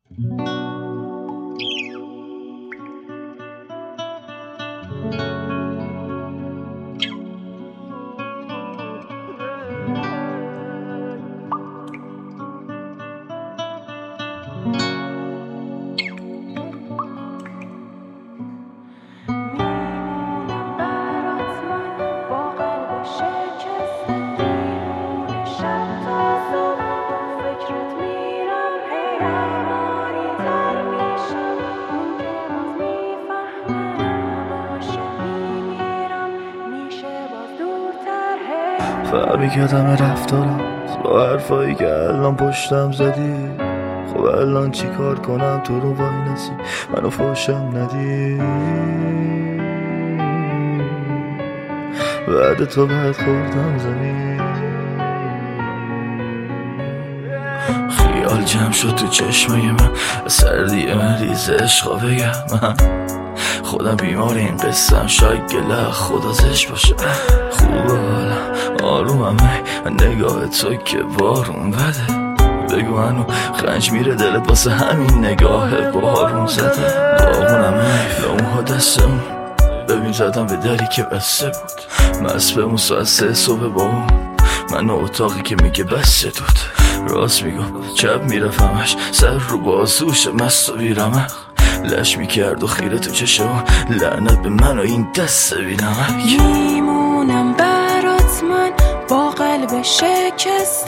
فرقی کردم رفتارم با حرفایی که الان پشتم زدی. خب الان چی کار کنم تو رو وای نسی منو فوشم ندی. بعد تو بعد خوردم زمین. خیال جمع شد تو چشمای من سردی مریض عشقا بگم من خودم بیمار این قصم شاید گله خدا زش باشه. خوبه حالا آرومم نگاه تو که بارون بده. بگو هنو خنج میره دلت واسه همین نگاه بارون زده. داغونم لاموها دستمون ببین زدم به دری که بسته بود. مست بمون ساعت 3 صبح با اون من اتاقی که میگه بسته دود. راست میگم چپ میرفمش سر رو بازوش مست و بیرمق لش میکرد و خیره تو چشم لعنت به من و این دست بینمک. میمونم برات من با قلب شکست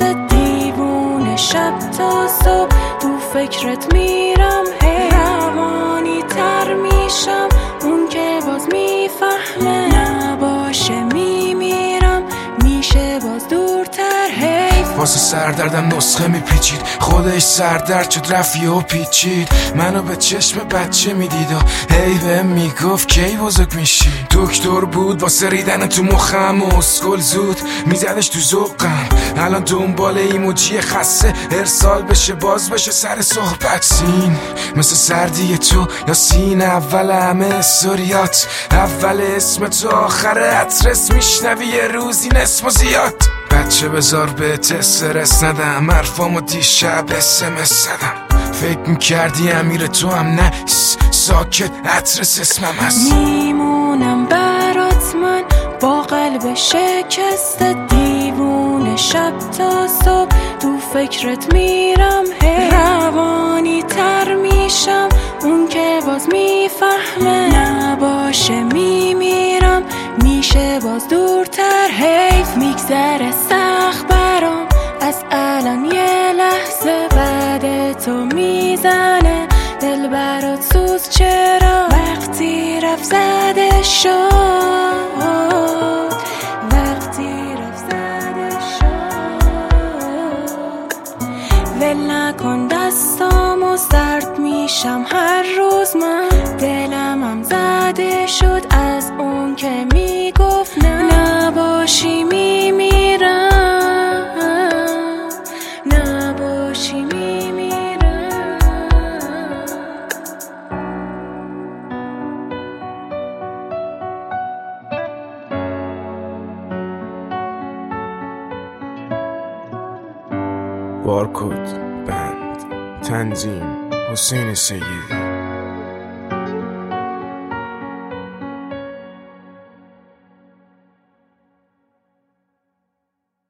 دیوونه شب تا صبح تو فکرت میرم هی روانی تر میشم اون که باز میفهمه نباشه میمیرم میشه باز دورتر هی. واسه سردردم نسخه میپیچید خودش سردرد شد رفیه و پیچید منو به چشم بچه میدید و هی بهم میگفت کی بزرگ میشی. دکتر بود واسه ریدن تو مخم و اسکل زود میزدش تو ذوقم. الان دنبال ایموجی خسته ارسال بشه باز بشه سر صحبت سین مثل سردی تو یا سین اول همه استوریات اول اسم تو آخر اترس میشنوی یه روزی نصف و زیاد. بچه بذار به استرس ندم حرفامو دیشب SMS زدم. فکر میکردی امیر تو هم نه ساکت اترس اسمم هست. میمونم برات من با قلب شکست دیوونه شب تا صبح تو فکرت میرم هی روانی تر میشم اون که باز میفهمه نباشه میمیرم میشه باز دورتر حیف میگذره سخت برام از الان یه لحظه بعد تو میزنه دل برات سوز چرا وقتی رفت زده شد وقتی رفت زده شد ول نکن دستامو سرد میشم هر روز من دلم هم زده شد از اون که میگفت نه نباشی میمیرم نباشی میمیرم. بارکد بند تنظیم حسین سیدی